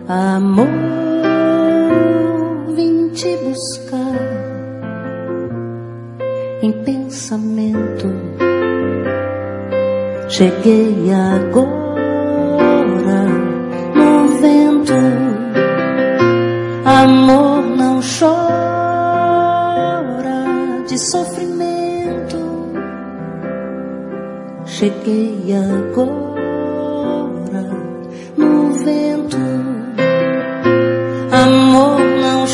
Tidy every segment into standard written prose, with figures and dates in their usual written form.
Amor, vim te buscar em pensamento. Cheguei agora no vento. Amor não chora de sofrimento. Cheguei agora no vento. Amor não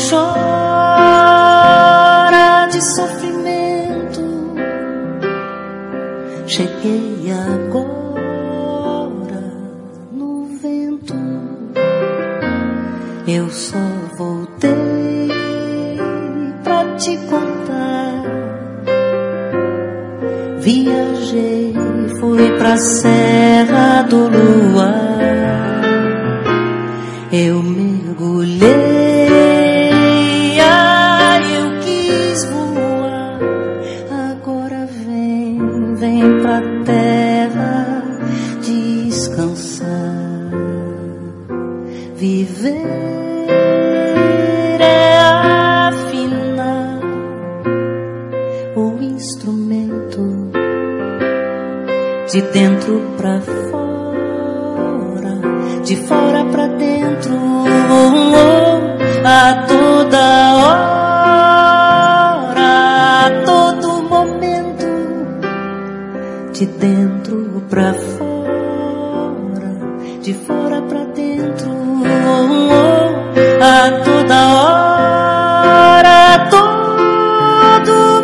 chora de sofrimento. Cheguei agora no vento. Eu só voltei pra te contar. Viajei, fui pra Serra do Luar. Eu mergulhei, eu quis voar. Agora vem pra terra descansar. Viver é afinar o instrumento de dentro pra fora, de fora pra dentro, a toda hora, a todo momento, de dentro pra fora, de fora pra dentro, a toda hora, a todo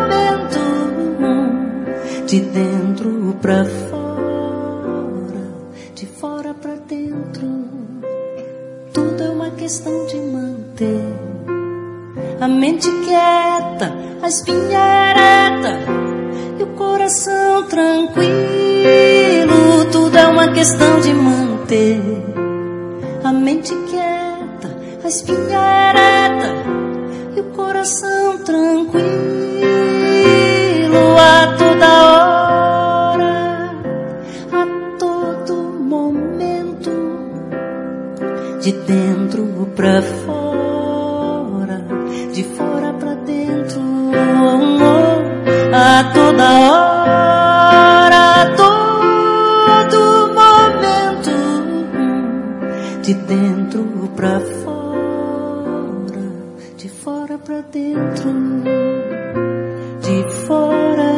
momento, de dentro pra fora, de fora pra dentro. Tudo é uma questão de manter a mente quieta, a espinha ereta e o coração tranquilo. Tudo é uma questão de manter a mente quieta, a espinha ereta e o coração tranquilo. A toda hora, a todo momento, de dentro pra fora, de fora pra dentro, a toda hora, a todo momento, de dentro pra fora, de fora pra dentro, de fora